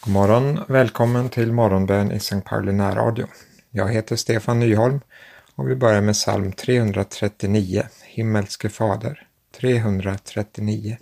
God morgon, välkommen till morgonbön i St. Pauli närradio. Jag heter Stefan Nyholm och vi börjar med psalm 339, Himmelske Fader, 339.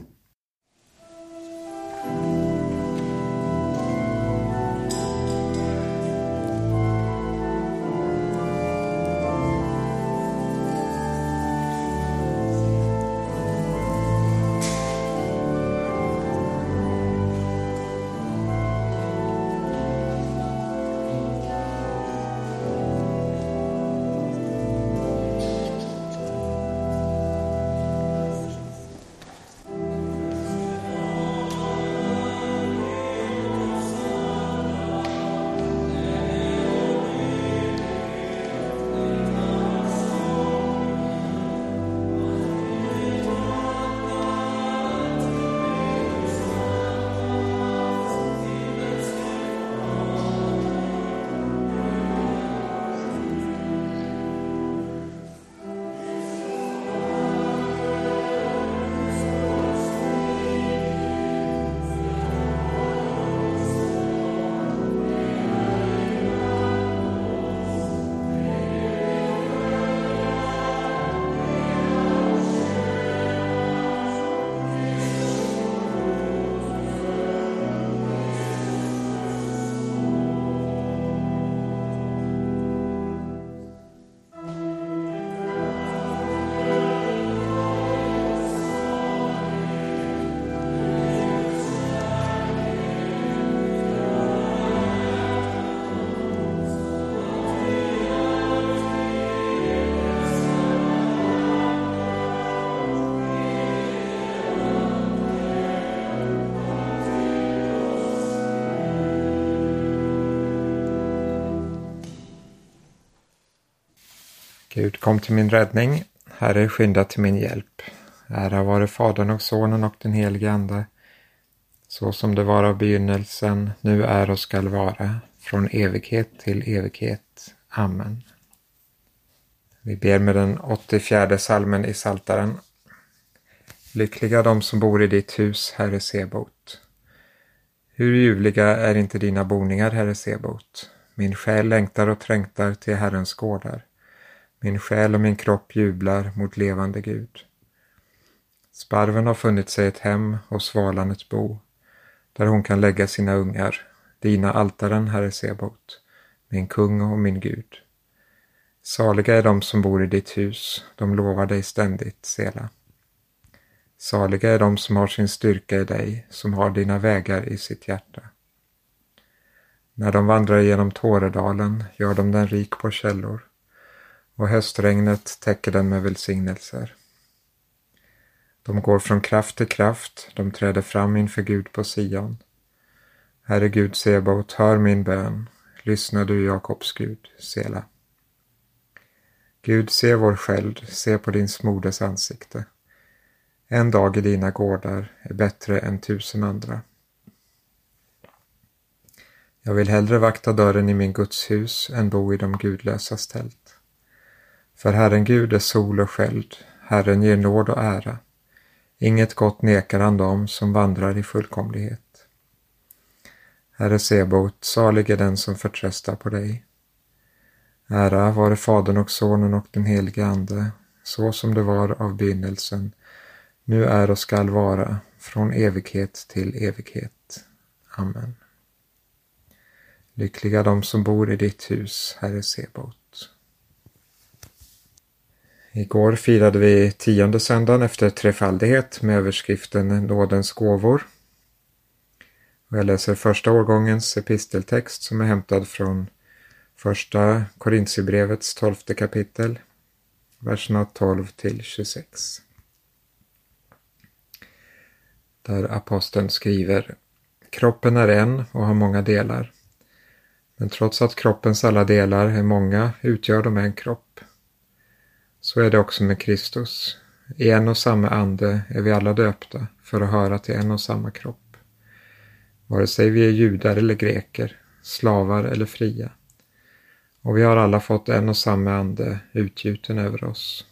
Gud, kom till min räddning. Herre, skynda till min hjälp. Ära vare Fadern och Sonen och den helige Ande, så som det var av begynnelsen, nu är och skall vara, från evighet till evighet. Amen. Vi ber med den 84:e psalmen i Psaltaren. Lyckliga de som bor i ditt hus, Herre Sebot. Hur ljuvliga är inte dina boningar, Herre Sebot. Min själ längtar och trängtar till Herrens gårdar. Min själ och min kropp jublar mot levande Gud. Sparven har funnit sig ett hem och svalan ett bo, där hon kan lägga sina ungar, dina altaren, Herre Sebot, min kung och min Gud. Saliga är de som bor i ditt hus, de lovar dig ständigt, Sela. Saliga är de som har sin styrka i dig, som har dina vägar i sitt hjärta. När de vandrar genom Tåredalen gör de den rik på källor, och höstregnet täcker den med välsignelser. De går från kraft till kraft, de träder fram inför Gud på Sion. Herre Gud Sebot, hör min bön, lyssna du Jakobs Gud, Sela. Gud, se vår sköld, se på din smordes ansikte. En dag i dina gårdar är bättre än 1000 andra. Jag vill hellre vakta dörren i min Guds hus än bo i de gudlösas tält. För Herren Gud är sol och sköld, Herren ger nåd och ära. Inget gott nekar han dem som vandrar i fullkomlighet. Herre Sebot, salig är den som förtröstar på dig. Ära vare Fadern och Sonen och den helige Ande, så som det var av begynnelsen, nu är och skall vara, från evighet till evighet. Amen. Lyckliga de som bor i ditt hus, Herre Sebot. Igår firade vi 10:e söndagen efter trefaldighet med överskriften Nådens gåvor. Och jag läser första årgångens episteltext som är hämtad från första Korintierbrevets 12:e kapitel, verserna 12-26. Där aposteln skriver: Kroppen är en och har många delar. Men trots att kroppens alla delar är många utgör de en kropp. Så är det också med Kristus. I en och samma ande är vi alla döpta för att höra till en och samma kropp. Vare sig vi är judar eller greker, slavar eller fria. Och vi har alla fått en och samma ande utgjuten över oss.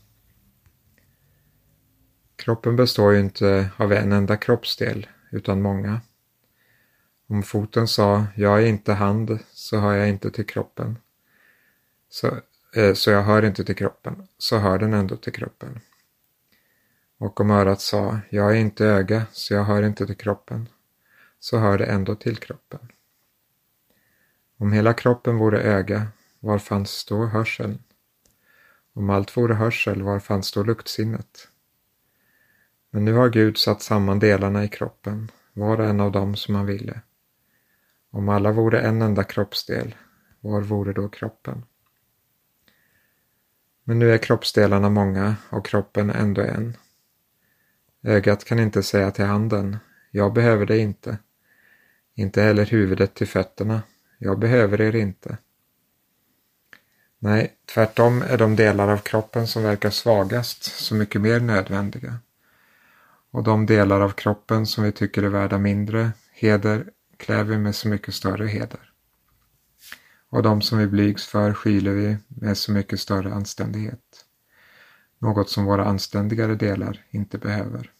Kroppen består ju inte av en enda kroppsdel, utan många. Om foten sa, jag är inte hand, så hör jag inte till kroppen. Så jag hör inte till kroppen, så hör den ändå till kroppen. Och om örat sa, jag är inte öga, så jag hör inte till kroppen, så hör det ändå till kroppen. Om hela kroppen vore öga, var fanns då hörseln? Om allt vore hörsel, var fanns då luktsinnet? Men nu har Gud satt samman delarna i kroppen, var och en av dem som han ville. Om alla vore en enda kroppsdel, var vore då kroppen? Men nu är kroppsdelarna många och kroppen ändå en. Ögat kan inte säga till handen, jag behöver dig inte. Inte heller huvudet till fötterna, jag behöver er inte. Nej, tvärtom är de delar av kroppen som verkar svagast så mycket mer nödvändiga. Och de delar av kroppen som vi tycker är värda mindre heder klär vi med så mycket större heder. Och de som vi blygs för skyler vi med så mycket större anständighet. Något som våra anständigare delar inte behöver.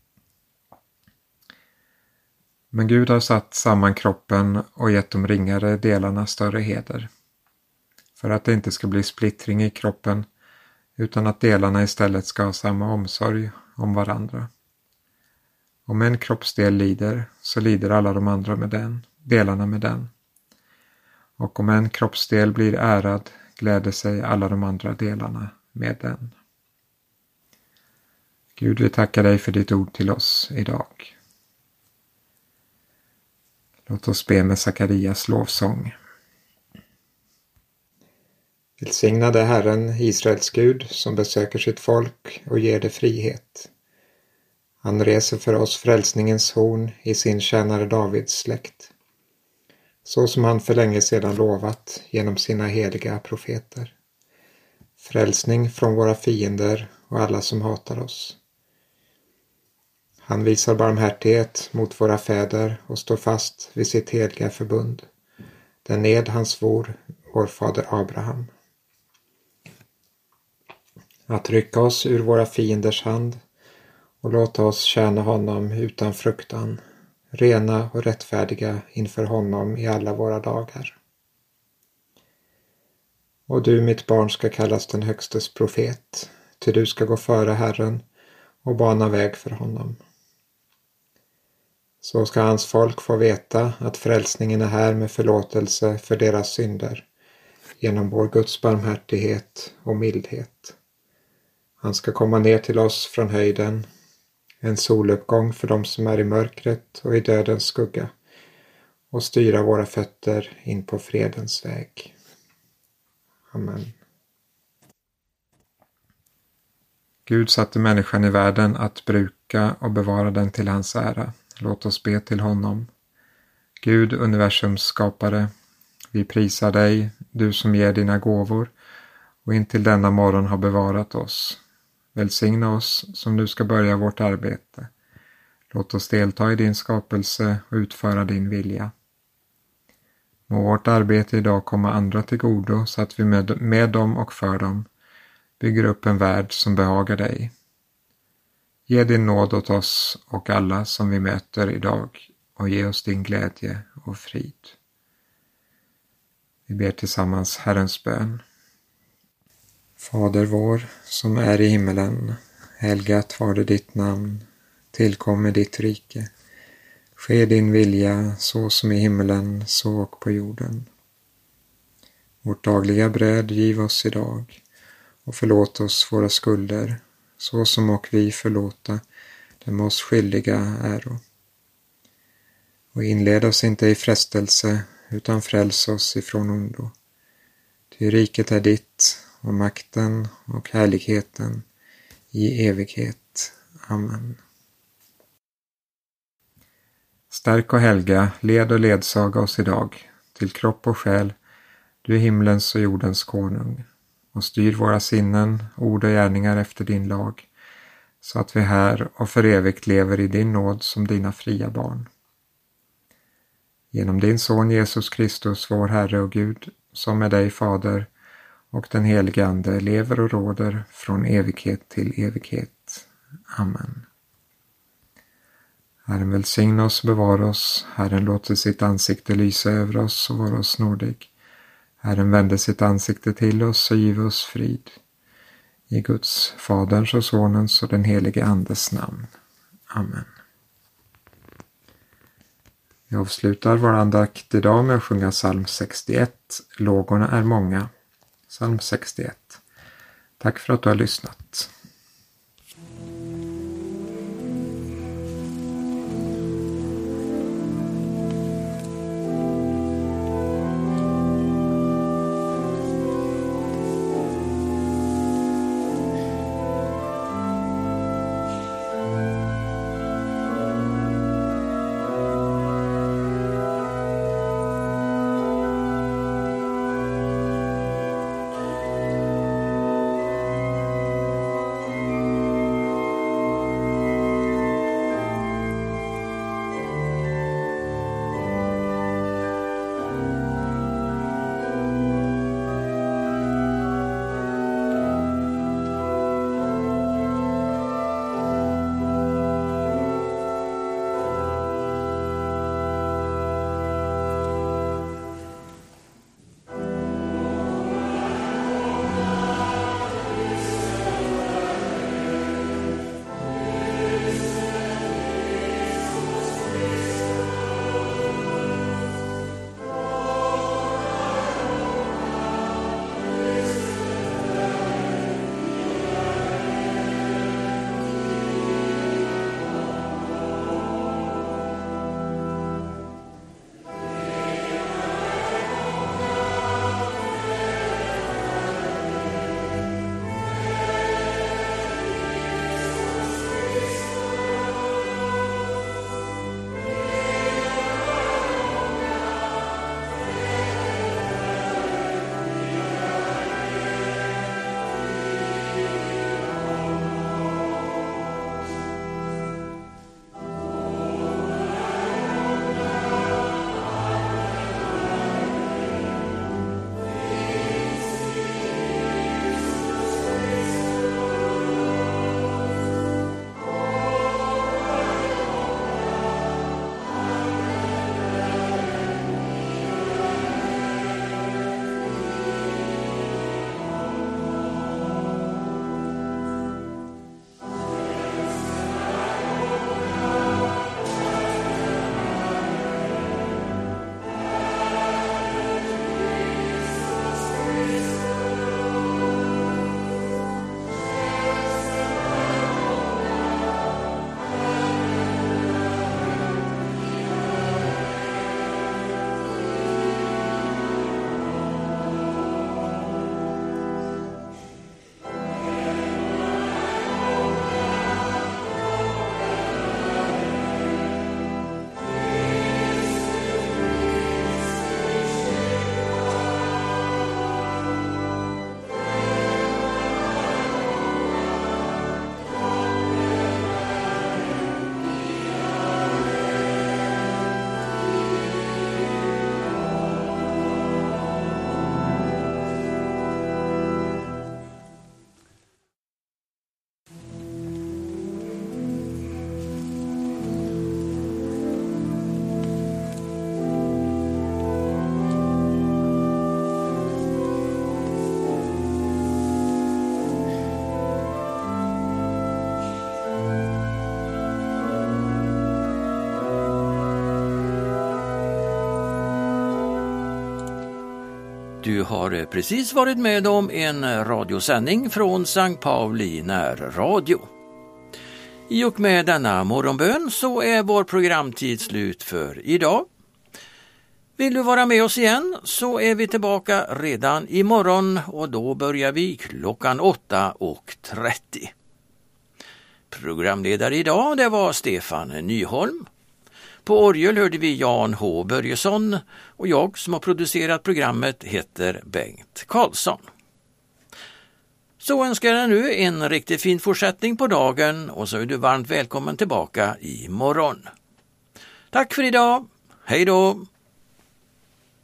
Men Gud har satt samman kroppen och gett de ringare delarna större heder. För att det inte ska bli splittring i kroppen, utan att delarna istället ska ha samma omsorg om varandra. Om en kroppsdel lider, så lider alla de andra delarna med den. Och om en kroppsdel blir ärad, gläder sig alla de andra delarna med den. Gud, vi tackar dig för ditt ord till oss idag. Låt oss be med Sakarias lovsång. Välsignade Herren, Israels Gud, som besöker sitt folk och ger det frihet. Han reser för oss frälsningens horn i sin tjänare Davids släkt, så som han för länge sedan lovat genom sina heliga profeter. Frälsning från våra fiender och alla som hatar oss. Han visar barmhärtighet mot våra fäder och står fast vid sitt heliga förbund, den ed han svor vår fader Abraham. Att rycka oss ur våra fienders hand och låta oss tjäna honom utan fruktan, rena och rättfärdiga inför honom i alla våra dagar. Och du, mitt barn, ska kallas den högstes profet, ty du ska gå före Herren och bana väg för honom. Så ska hans folk få veta att frälsningen är här med förlåtelse för deras synder, genom vår Guds barmhärtighet och mildhet. Han ska komma ner till oss från höjden, en soluppgång för dem som är i mörkret och i dödens skugga, och styra våra fötter in på fredens väg. Amen. Gud satte människan i världen att bruka och bevara den till hans ära. Låt oss be till honom. Gud, universums skapare, vi prisar dig, du som ger dina gåvor och intill denna morgon har bevarat oss. Välsigna oss som nu ska börja vårt arbete. Låt oss delta i din skapelse och utföra din vilja. Må vårt arbete idag komma andra till godo så att vi med dem och för dem bygger upp en värld som behagar dig. Ge din nåd åt oss och alla som vi möter idag och ge oss din glädje och frid. Vi ber tillsammans Herrens bön. Fader vår som är i himmelen, helgat varde ditt namn, tillkommer ditt rike. Ske din vilja så som i himmelen, så och på jorden. Vårt dagliga bröd giv oss idag och förlåt oss våra skulder, så som och vi förlåta dem oss skyldiga äro. Och inled oss inte i frestelse, utan fräls oss ifrån ondo. Ty riket är ditt, och makten och härligheten i evighet. Amen. Stärk och helga, led och ledsaga oss idag, till kropp och själ, du är himlens och jordens konung, och styr våra sinnen, ord och gärningar efter din lag, så att vi här och för evigt lever i din nåd som dina fria barn. Genom din son Jesus Kristus, vår Herre och Gud, som med dig Fader och den helige Ande lever och råder från evighet till evighet. Amen. Herren välsigna oss och bevara oss. Herren låter sitt ansikte lysa över oss och vara oss nådig. Herren vände sitt ansikte till oss och giv oss frid. I Guds, Faderns och Sonens och den helige Andes namn. Amen. Vi avslutar vår andakt idag med att sjunga psalm 61. Lågorna är många. Psalm 61. Tack för att du har lyssnat. Du har precis varit med om en radiosändning från Sankt Pauli närradio. I och med denna morgonbön så är vår programtid slut för idag. Vill du vara med oss igen så är vi tillbaka redan imorgon och då börjar vi klockan 8:30. Programledare idag det var Stefan Nyholm. På orgel hörde vi Jan H. Börjesson och jag som har producerat programmet heter Bengt Karlsson. Så önskar jag nu en riktigt fin fortsättning på dagen och så är du varmt välkommen tillbaka imorgon. Tack för idag. Hej då!